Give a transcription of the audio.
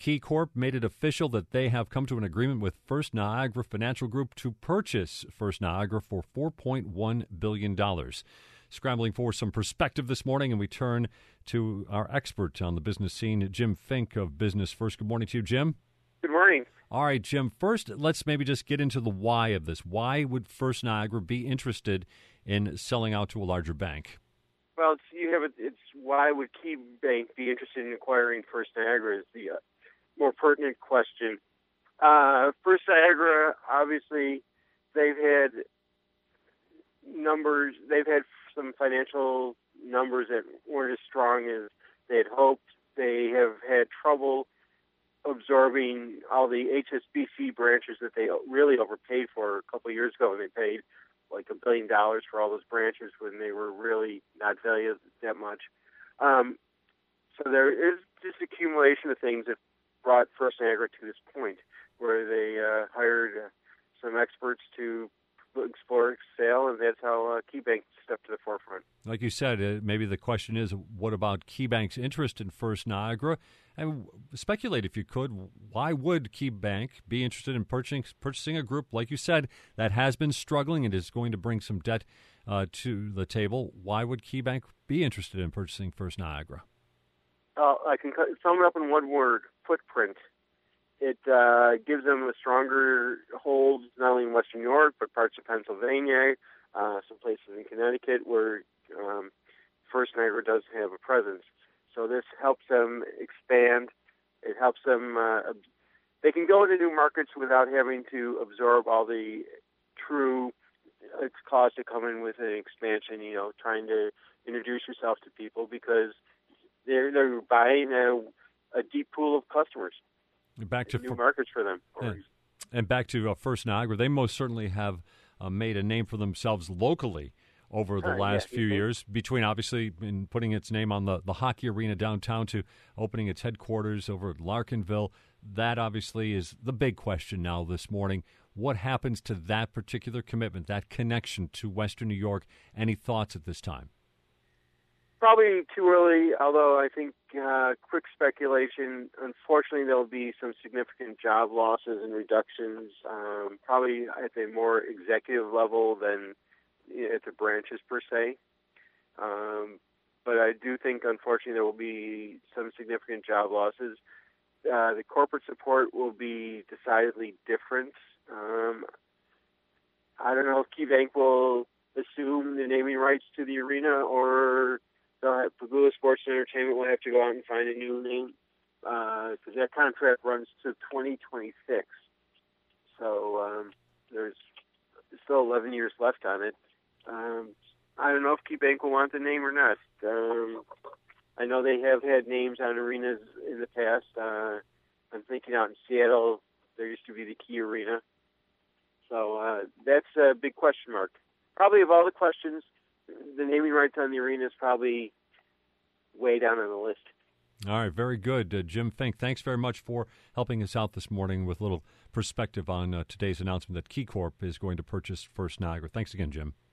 KeyCorp made it official that they have come to an agreement with First Niagara Financial Group to purchase First Niagara for $4.1 billion. Scrambling for some perspective this morning, and we turn to our expert on the business scene, Jim Fink of Business First. Good morning to you, Jim. Good morning. All right, Jim, first, let's maybe just get into the why of this. Why would First Niagara be interested in selling out to a larger bank? Well, it's why would KeyBank be interested in acquiring First Niagara is the more pertinent question. First Niagara, obviously, they've had some financial numbers that weren't as strong as they had hoped. They have had trouble absorbing all the HSBC branches that they really overpaid for a couple of years ago, and they paid like $1 billion for all those branches when they were really not valued that much. So there is this accumulation of things that brought First Niagara to this point, where they hired some experts to explore sale, and that's how KeyBank stepped to the forefront. Like you said, maybe the question is, what about KeyBank's interest in First Niagara? And speculate, if you could, why would KeyBank be interested in purchasing a group, like you said, that has been struggling and is going to bring some debt to the table? Why would KeyBank be interested in purchasing First Niagara? I can sum it up in one word: footprint. It gives them a stronger hold, not only in Western New York, but parts of Pennsylvania, some places in Connecticut where First Niagara does have a presence. So this helps them expand. It helps them. They can go into new markets without having to absorb all the true costs that come in with an expansion. Trying to introduce yourself to people because they're buying a deep pool of customers. Back to new markets for them. And back to First Niagara, they most certainly have made a name for themselves locally over the last few years, between obviously in putting its name on the hockey arena downtown to opening its headquarters over at Larkinville. That obviously is the big question now this morning. What happens to that particular commitment, that connection to Western New York? Any thoughts at this time? Probably too early, although I think quick speculation. Unfortunately, there will be some significant job losses and reductions, probably at the more executive level than at the branches per se. But I do think, unfortunately, there will be some significant job losses. The corporate support will be decidedly different. I don't know if KeyBank will assume the naming rights to the arena, or Pagula Sports and Entertainment will have to go out and find a new name, because that contract runs to 2026. So there's still 11 years left on it. I don't know if KeyBank will want the name or not. I know they have had names on arenas in the past. I'm thinking out in Seattle, there used to be the Key Arena. So that's a big question mark. Probably of all the questions, the naming rights on the arena is probably way down on the list. All right, very good. Jim Fink, thanks very much for helping us out this morning with a little perspective on today's announcement that KeyCorp is going to purchase First Niagara. Thanks again, Jim.